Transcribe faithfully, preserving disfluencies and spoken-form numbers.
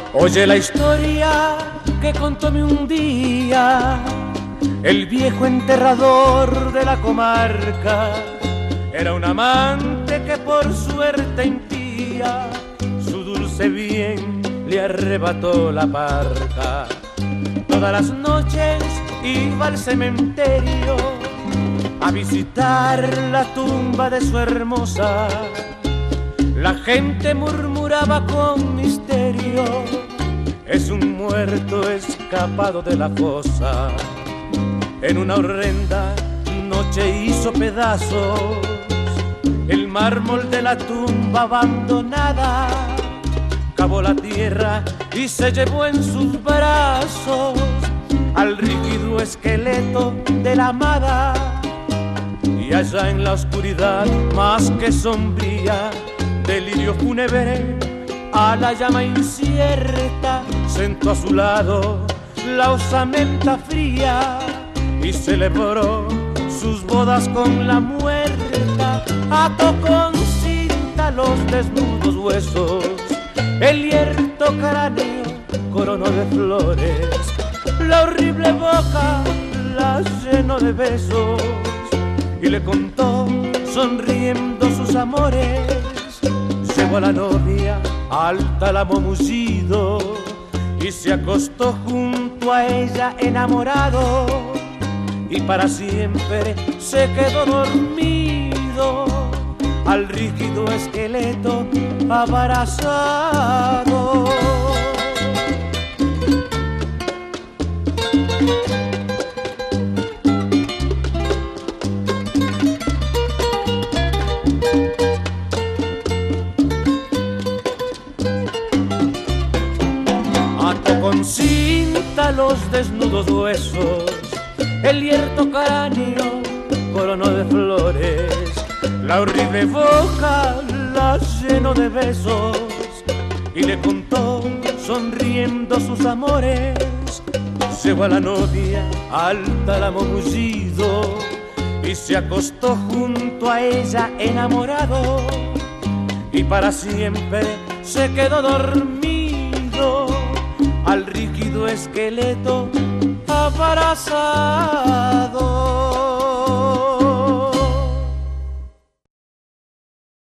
Oye la historia que contóme un día el viejo enterrador de la comarca. Era un amante que por suerte impía su dulce bien le arrebató la parca. Todas las noches iba al cementerio a visitar la tumba de su hermosa. La gente murmuraba con misterio: es un muerto escapado de la fosa. En una horrenda noche hizo pedazos el mármol de la tumba abandonada. Cavó la tierra y se llevó en sus brazos al rígido esqueleto de la amada. Y allá en la oscuridad más que sombría, delirio fúnebre a la llama incierta, sentó a su lado la osamenta fría y celebró sus bodas con la muerta. Ató con cinta los desnudos huesos, el hierto cráneo coronó de flores, la horrible boca la llenó de besos y le contó sonriendo sus amores. Llevó a la novia al tálamo mullido y se acostó junto a ella enamorado, y para siempre se quedó dormido al rígido esqueleto abrazado. Ató con cinta los desnudos huesos, el hierto cráneo coronó de flores, la horrible boca la llenó de besos y le contó sonriendo sus amores. Llevó a la novia al tálamo mullido y se acostó junto a ella enamorado, y para siempre se quedó dormido al rígido esqueleto abrazado.